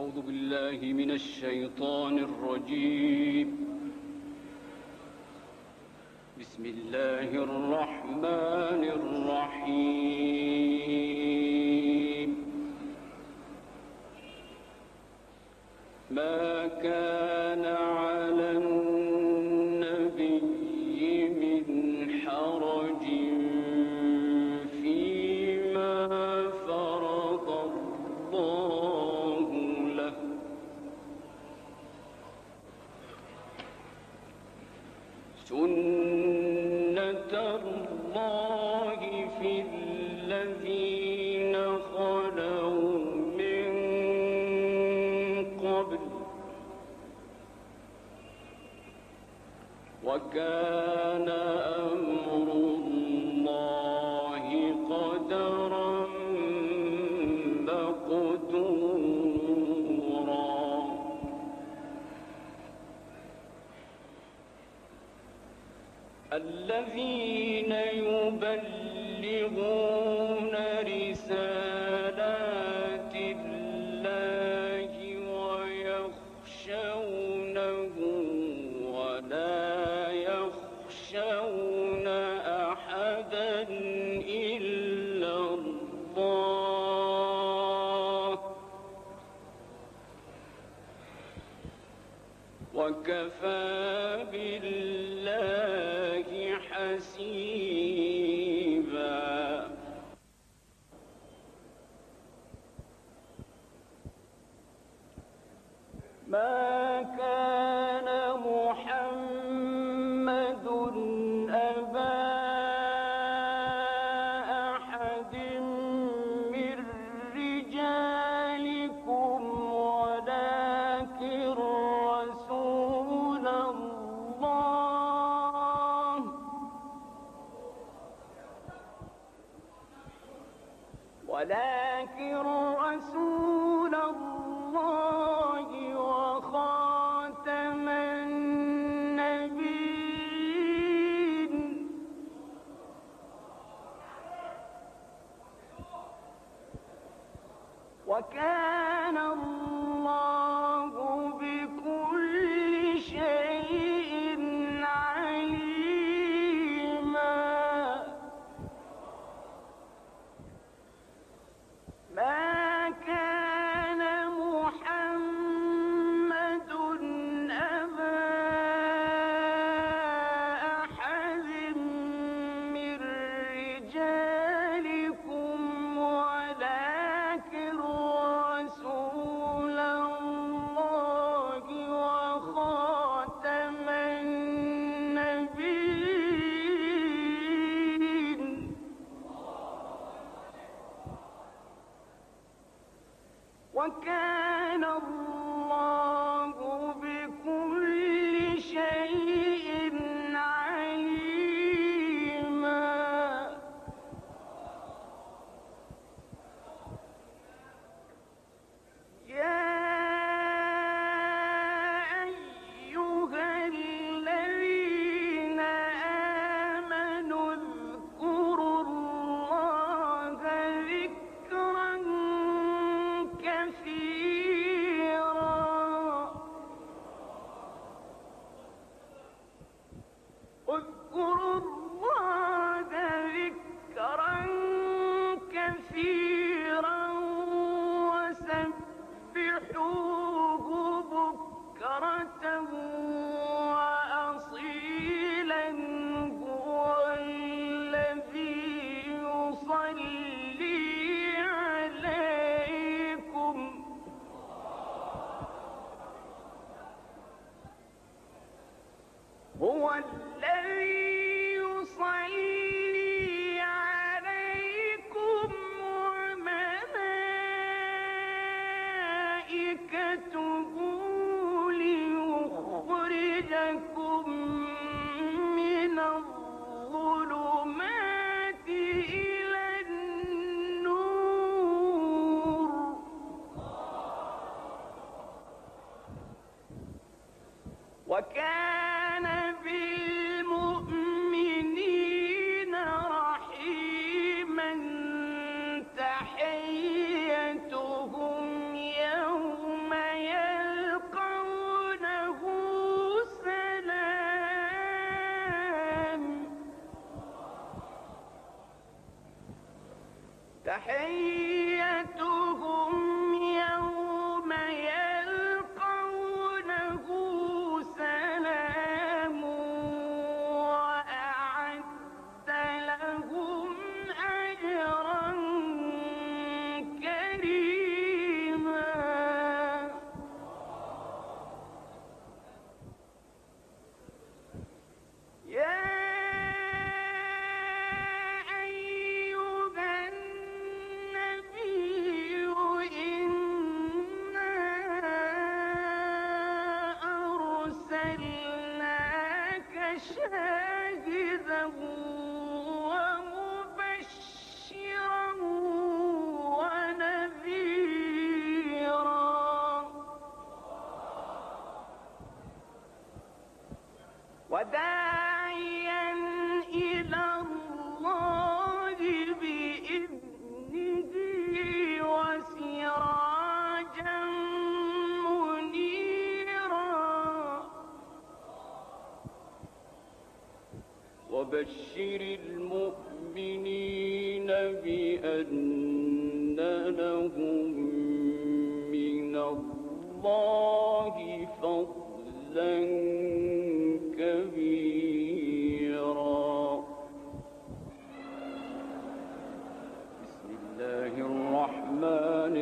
أعوذ بالله من الشيطان الرجيم. بسم الله الرحمن الرحيم. ما كان على النبي من حرج فيما فرض الله له، سنة الله في الذين خلوا من قبل، وكان أمر الله قدرا مقدورا. الذين يبلغون رسالات الله ويخشونه ولا يخشون أحدا إلا الله، وكفى بالله حسيبا. ما كان محمد أبا أحد من رجالكم ولكن رسول الله وخاتم النبيين، وكان الله بكل شيء عليما. ما كان محمد أبا أحد من رجالكم ولكن رسول الله وخاتم النبيين، وكان الله بكل شيء عليما. يا أيها الذين آمنوا اذكروا الله ذكرا كثيرا، اذكروا الله ذكرا كثيرا وسبحوه بكرة وأصيلا. هو الذي يصلي عليكم هو الذي يصلي عليكم وملائكته ليخرجكم من الظلمات إلى النور، وكان بالمؤمنين رحيما. تحيتهم يوم تحيتهم يوم يلقونه سلام وأعد لهم أجرا كريما. يا أيها النبي إنا أرسلناك شاهدا ومبشرا ونذيرا وداعيا إلى الله بإذنه وسراجا منيرا. وبشر المؤمنين بأن لهم من الله فضلا كبيرا. بسم الله الرحمن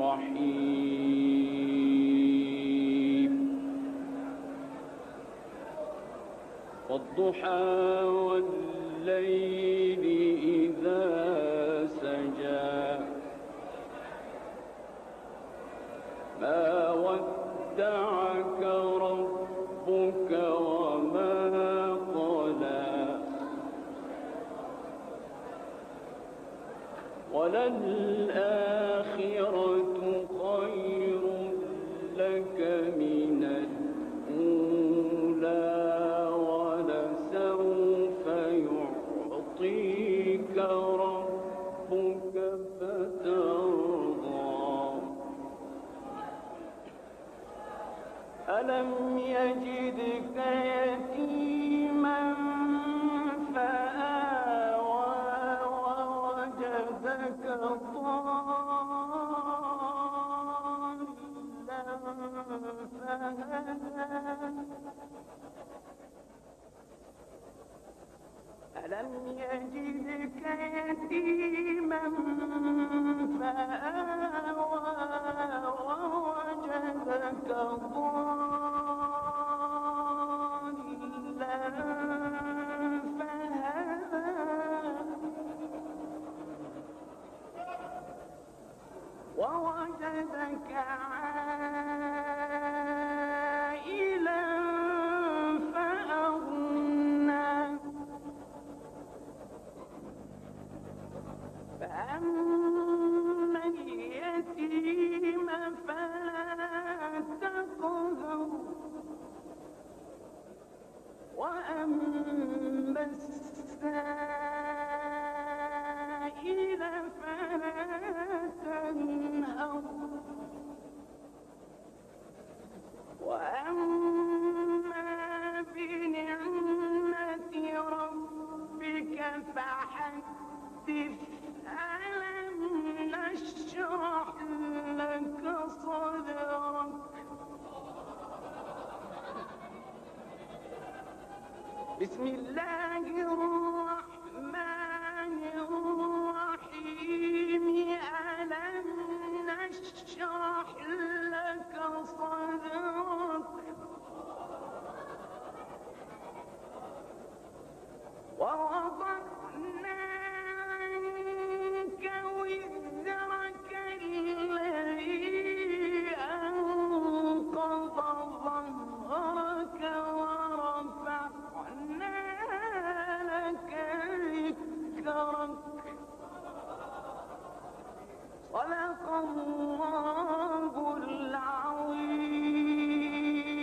الرحيم. والضحى والليل إذا سجى ما ودعك ربك وما قلى وللآخرة خير لك من الأولى ولسوف يعطيك ربك فترضى. ألم يجدك يتيما فآوى ووجدك ضالا فهدى. ألم يجدك يتيما فآوى ووجدك ضالا فهدى. ووجدك عائلا فأغنى. فأما اليتيم فلا تقهر وأما السائل فلا تنهر وأما بنعمة ربك فحدث. ألم نشرح لك صدرك. بسم الله الرحمن